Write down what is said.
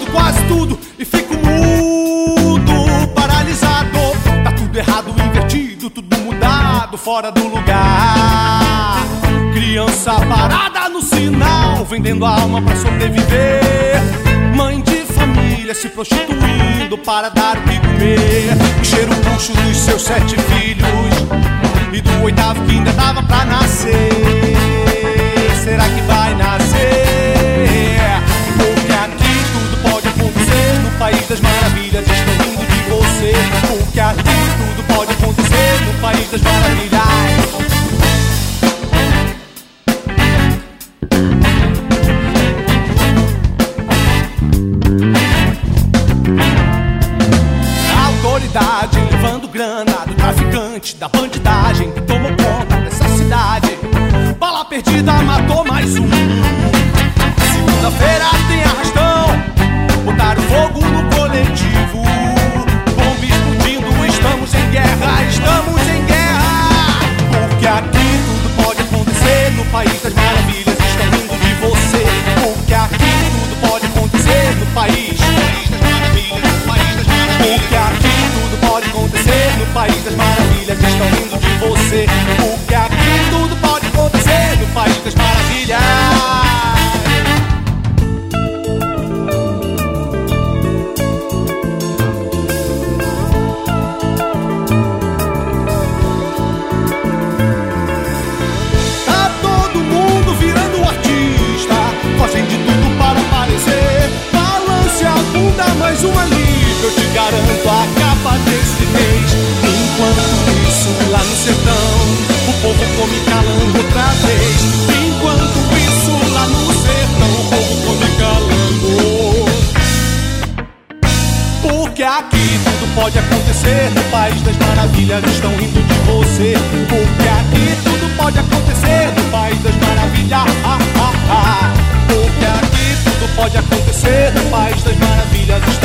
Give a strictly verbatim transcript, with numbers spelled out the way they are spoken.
quase tudo e fico mudo, paralisado. Tá tudo errado, invertido, tudo mudado, fora do lugar. Criança parada no sinal, vendendo a alma pra sobreviver. Mãe de família se prostituindo para dar o que comer. O cheiro puxo dos seus sete filhos e do oitavo que ainda dava pra nascer. Será que vai nascer? Porque aqui tudo pode acontecer. No país das maravilhas estão rindo de você. Porque aqui tudo pode acontecer. No país das maravilhas. Levando grana do traficante, da bandidagem que tomou conta dessa cidade. Bala perdida matou mais um. Segunda-feira tem arrastão, botaram fogo no coletivo. Bomba explodindo, estamos em guerra, estamos em guerra. Porque aqui tudo pode acontecer. No país das maravilhas estão rindo de você. Porque aqui tudo pode acontecer. No país das maravilhas, no país das maravilhas. Porque aqui tudo pode acontecer. No país das maravilhas estão rindo de você. Porque aqui tudo pode acontecer. No país das maravilhas. Tá todo mundo virando artista, fazendo de tudo para aparecer. Balance a bunda, mais uma livre, eu te garanto a capa desse mês. Enquanto isso, lá no sertão, o povo come calando outra vez. Enquanto isso, lá no sertão, o povo come calando. Porque aqui tudo pode acontecer. No país das maravilhas estão rindo de você. Porque aqui tudo pode acontecer. No país das maravilhas. Ah, ah, ah. Porque aqui tudo pode acontecer. No país das maravilhas.